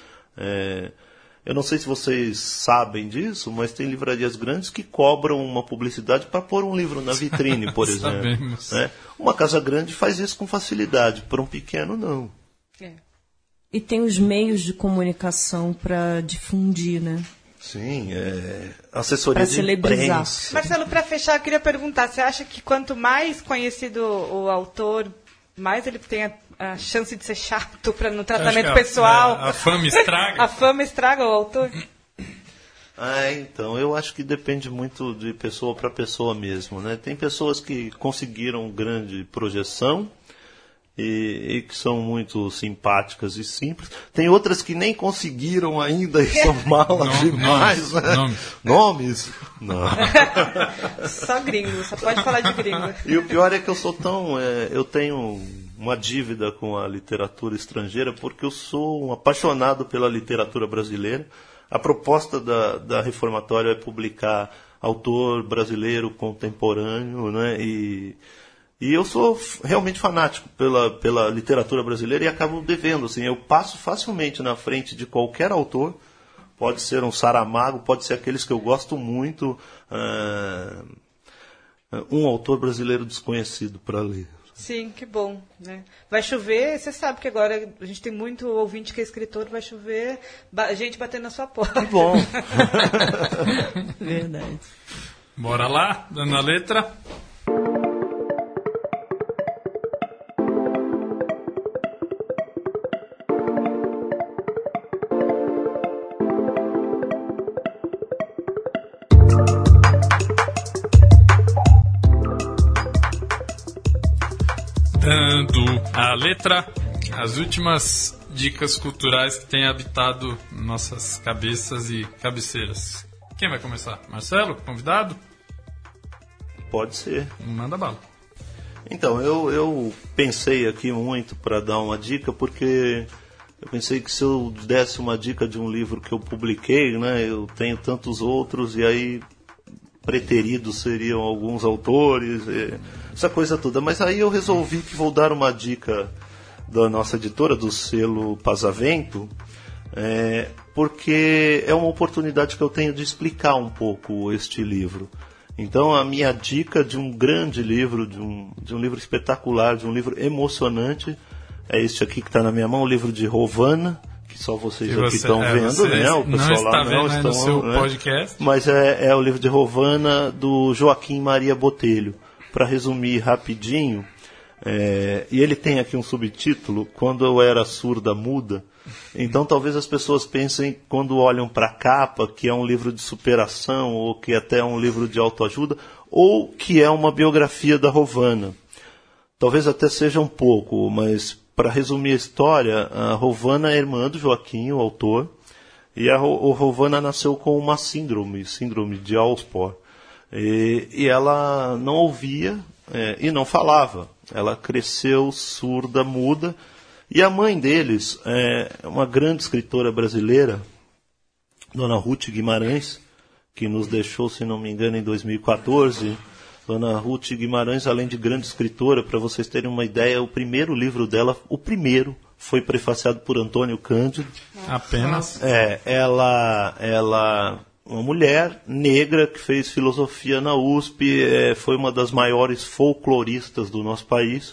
É, eu não sei se vocês sabem disso, mas tem livrarias grandes que cobram uma publicidade para pôr um livro na vitrine, por exemplo. Né? Uma casa grande faz isso com facilidade, para um pequeno não. É. E tem os meios de comunicação para difundir, né? Sim, é, assessoria Pra de celebrizar. imprensa. Marcelo, para fechar, eu queria perguntar, você acha que quanto mais conhecido o autor, mais ele tem a, a chance de ser chato pra, no tratamento Acho que a- pessoal? A, a fama estraga. A fama estraga o autor? Ah, então, eu acho que depende muito de pessoa para pessoa mesmo, né? Tem pessoas que conseguiram grande projeção e, e que são muito simpáticas e simples. Tem outras que nem conseguiram ainda e são malas Nome- demais. nomes, né? nomes. Nomes? Não. Só gringo, só pode falar de gringo. E o pior é que eu sou tão... é, eu tenho uma dívida com a literatura estrangeira porque eu sou um apaixonado pela literatura brasileira. A proposta da, da Reformatório é publicar autor brasileiro contemporâneo, né? E, e eu sou f- realmente fanático pela, pela literatura brasileira e acabo devendo. Assim, eu passo facilmente na frente de qualquer autor, pode ser um Saramago, pode ser aqueles que eu gosto muito, ah, um autor brasileiro desconhecido para ler. Sim, que bom. Né? Vai chover, você sabe que agora a gente tem muito ouvinte que é escritor, vai chover, ba- gente batendo na sua porta. Bom, Verdade. Bora lá, dando a letra. Dando a letra, as últimas dicas culturais que têm habitado nossas cabeças e cabeceiras. Quem vai começar? Marcelo, convidado? pode ser. Manda bala. Então, eu, eu pensei aqui muito para dar uma dica, porque eu pensei que se eu desse uma dica de um livro que eu publiquei, né, eu tenho tantos outros, e aí preteridos seriam alguns autores, essa coisa toda. Mas aí eu resolvi que vou dar uma dica da nossa editora, do selo Pasavento, é, porque é uma oportunidade que eu tenho de explicar um pouco este livro. Então, a minha dica de um grande livro, de um, de um livro espetacular, de um livro emocionante, é este aqui que está na minha mão, o livro de Rovana, que só vocês Que aqui você- estão é, vendo, você né? O não pessoal está lá vendo não aí estão, no seu né? podcast. Mas é, é o livro de Rovana, do Joaquim Maria Botelho. Para resumir rapidinho, é, e ele tem aqui um subtítulo, Quando Eu Era Surda Muda. Então talvez as pessoas pensem, quando olham para a capa, que é um livro de superação, ou que até é um livro de autoajuda, ou que é uma biografia da Rovana. Talvez até seja um pouco, mas para resumir a história, a Rovana é irmã do Joaquim, o autor, e a Ro- a Rovana nasceu com uma síndrome, síndrome de Alspor. E, e ela não ouvia é, e não falava. Ela cresceu surda, muda. E a mãe deles é uma grande escritora brasileira, Dona Ruth Guimarães, que nos deixou, se não me engano, em dois mil e quatorze. Dona Ruth Guimarães, além de grande escritora, para vocês terem uma ideia, o primeiro livro dela, o primeiro, foi prefaciado por Antônio Cândido. Apenas. É, ela, ela, uma mulher negra que fez filosofia na U S P, é, foi uma das maiores folcloristas do nosso país.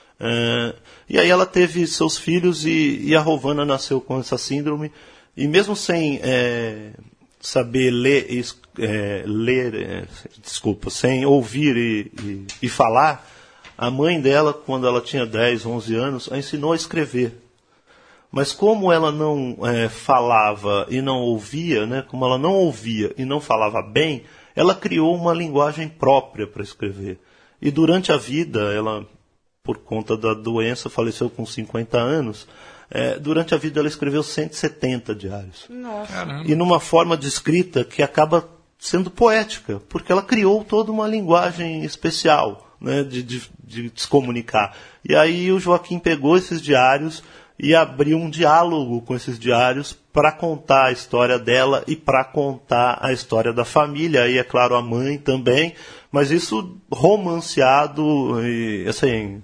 É, e aí ela teve seus filhos e, e a Rovana nasceu com essa síndrome. E mesmo sem é, saber ler, es- é, ler é, desculpa, sem ouvir e, e, e falar, a mãe dela, quando ela tinha dez, onze anos, a ensinou a escrever. Mas como ela não é, falava e não ouvia, né, como ela não ouvia e não falava bem, ela criou uma linguagem própria para escrever. E durante a vida, ela, por conta da doença, faleceu com cinquenta anos. É, durante a vida ela escreveu cento e setenta diários. Nossa. Caramba. E numa forma de escrita que acaba sendo poética, porque ela criou toda uma linguagem especial, né, de, de, de se comunicar. E aí o Joaquim pegou esses diários e abriu um diálogo com esses diários para contar a história dela e para contar a história da família, e é claro a mãe também, mas isso romanceado, e assim,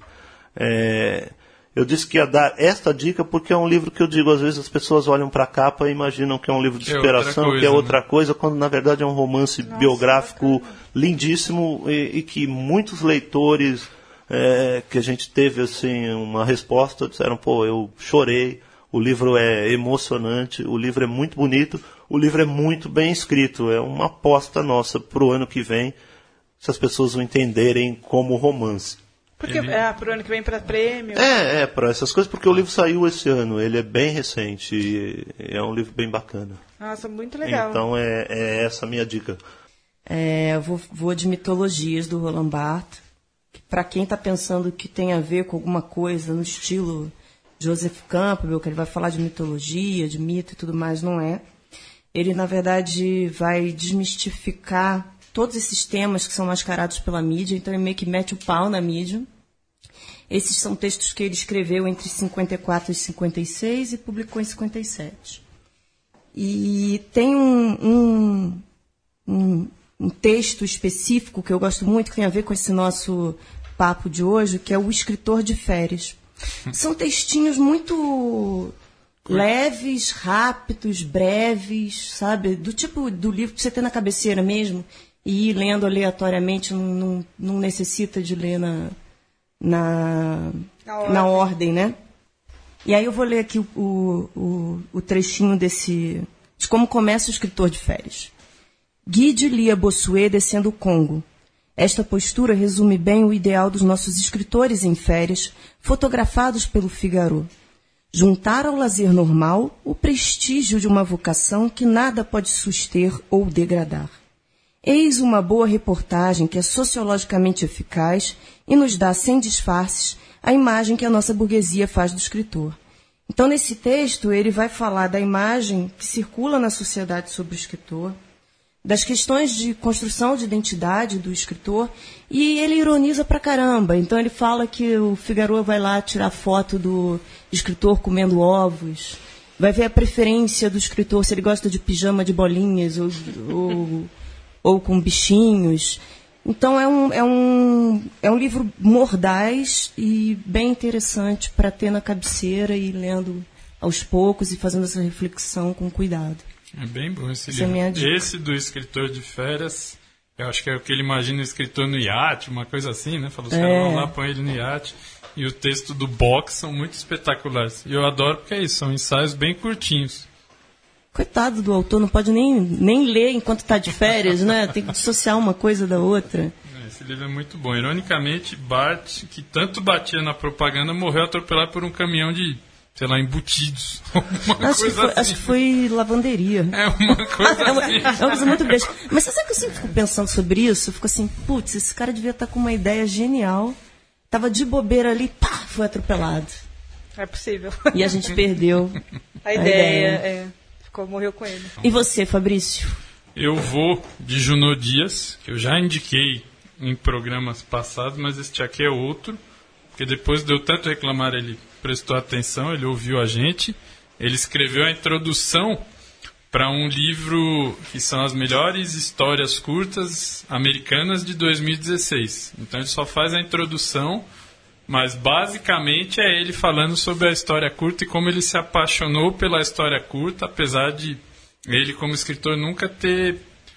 é, eu disse que ia dar esta dica porque é um livro que eu digo, às vezes as pessoas olham para a capa e imaginam que é um livro de Que é outra superação, coisa, que é né? outra coisa, quando na verdade é um romance biográfico lindíssimo e, e que muitos leitores é, que a gente teve assim uma resposta disseram, pô, eu chorei O livro é emocionante, o livro é muito bonito, o livro é muito bem escrito. É uma aposta nossa para o ano que vem, se as pessoas vão entenderem como romance. Porque é para o ano que vem para prêmio? É, é para essas coisas, porque o livro saiu esse ano, ele é bem recente, e é um livro bem bacana. Nossa, muito legal. Então é, é essa a minha dica. É, eu vou, vou de mitologias do Roland Barthes, que para quem está pensando que tem a ver com alguma coisa no estilo Joseph Campbell, que ele vai falar de mitologia, de mito e tudo mais, não é. Ele, na verdade, vai desmistificar todos esses temas que são mascarados pela mídia, então ele meio que mete o pau na mídia. Esses são textos que ele escreveu entre cinquenta e quatro e cinquenta e seis e publicou em cinquenta e sete. E tem um, um, um, um texto específico que eu gosto muito, que tem a ver com esse nosso papo de hoje, que é O Escritor de Férias. São textinhos muito leves, rápidos, breves, sabe? Do tipo do livro que você tem na cabeceira mesmo, e ir lendo aleatoriamente, não, não, não necessita de ler na, na, na, ordem. na ordem, né? E aí eu vou ler aqui o, o, o trechinho desse, de como começa o Escritor de Férias. Guide lia Bossuet descendo o Congo. Esta postura resume bem o ideal dos nossos escritores em férias, fotografados pelo Figaro. Juntar ao lazer normal o prestígio de uma vocação que nada pode suster ou degradar. Eis uma boa reportagem que é sociologicamente eficaz e nos dá, sem disfarces, a imagem que a nossa burguesia faz do escritor. Então, nesse texto, ele vai falar da imagem que circula na sociedade sobre o escritor, das questões de construção de identidade do escritor, e ele ironiza pra caramba. Então, ele fala que o Figaro vai lá tirar foto do escritor comendo ovos, vai ver a preferência do escritor, se ele gosta de pijama de bolinhas ou... ou ou com bichinhos. Então é um, é um, é um livro mordaz e bem interessante para ter na cabeceira e ir lendo aos poucos e fazendo essa reflexão com cuidado. É bem bom esse Essa livro. É esse do Escritor de Férias, eu acho que é o que ele imagina o escritor no iate, uma coisa assim, né? Falou, os é. caras vão lá, põe ele no iate. E o texto do Box são muito espetaculares. E eu adoro porque é isso, são ensaios bem curtinhos. Coitado do autor, não pode nem, nem ler enquanto está de férias, né? Tem que dissociar uma coisa da outra. Esse livro é muito bom. Ironicamente, Barthes, que tanto batia na propaganda, morreu atropelado por um caminhão de, sei lá, embutidos. Acho que, foi, assim. acho que foi lavanderia. É uma coisa é uma, assim. É uma coisa muito besta. Mas você sabe que eu sempre fico pensando sobre isso? Eu fico assim, putz, esse cara devia estar com uma ideia genial. Tava de bobeira ali, pá, foi atropelado. É possível. E a gente perdeu a, a ideia. ideia. É. Ficou, morreu com ele. E você, Fabrício? Eu vou de Junot Dias, que eu já indiquei em programas passados, mas este aqui é outro, porque depois de eu tanto reclamar, ele prestou atenção, ele ouviu a gente, ele escreveu a introdução para um livro que são as melhores histórias curtas americanas de dois mil e dezesseis. Então ele só faz a introdução, mas basicamente é ele falando sobre a história curta e como ele se apaixonou pela história curta, apesar de ele, como escritor, nunca ter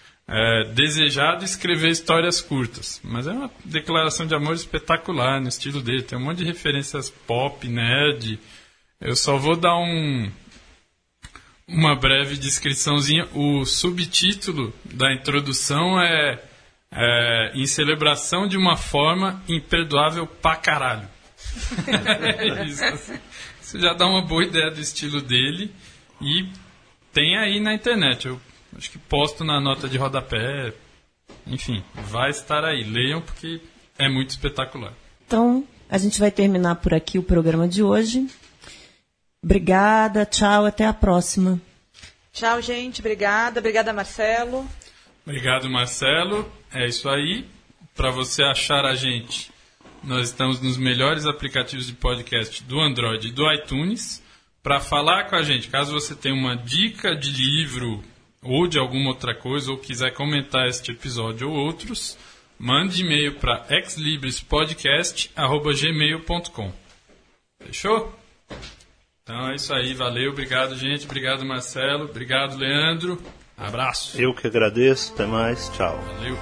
é, desejado escrever histórias curtas. Mas é uma declaração de amor espetacular no estilo dele. Tem um monte de referências pop, nerd. Eu só vou dar um, uma breve descriçãozinha. O subtítulo da introdução é... É, em celebração de uma forma imperdoável pra caralho. É isso, assim. Isso já dá uma boa ideia do estilo dele. E tem aí na internet. Eu acho que posto na nota de rodapé. Enfim, vai estar aí. Leiam porque é muito espetacular. Então, a gente vai terminar por aqui o programa de hoje. Obrigada, tchau, até a próxima. Tchau, gente. Obrigada. Obrigada, Marcelo. Obrigado, Marcelo. É isso aí. Para você achar a gente, nós estamos nos melhores aplicativos de podcast do Android e do iTunes. Para falar com a gente, caso você tenha uma dica de livro ou de alguma outra coisa, ou quiser comentar este episódio ou outros, mande e-mail para exlibrespodcast arroba gmail ponto com. Fechou? Então é isso aí. Valeu. Obrigado, gente. Obrigado, Marcelo. Obrigado, Leandro. Abraço. Eu que agradeço. Até mais. Tchau. Valeu.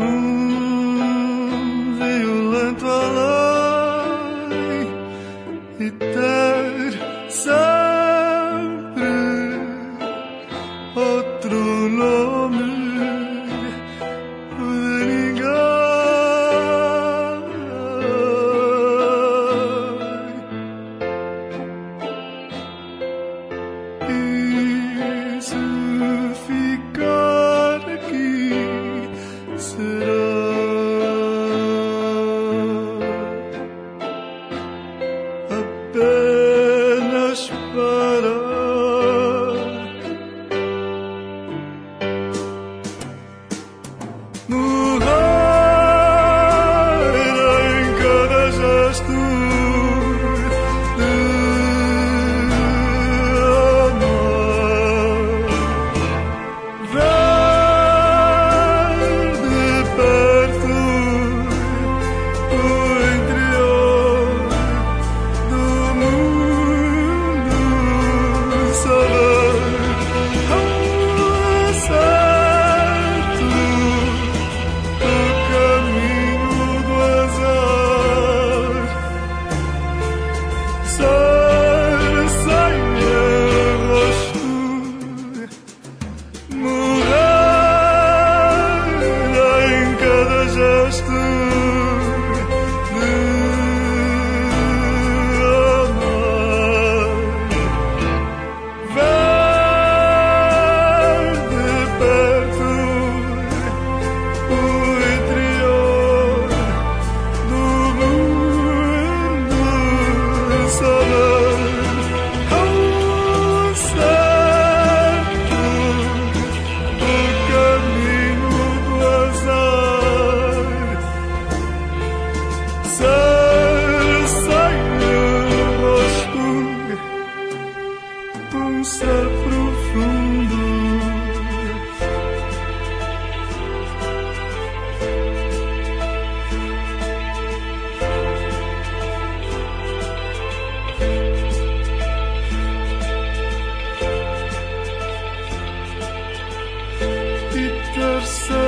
num violento além e ter sempre outro nome de ninguém. E se ficar aqui será apenas para morrer em cada gesto de amor. Ver de perto o interior do mundo, saber ao certo o caminho do azar, ser sem rosto, morrer em cada gesto de amar. Ver de perto o interior do mundo, saber ao certo o caminho do azar, ser sem rosto, um ser profundo. E ter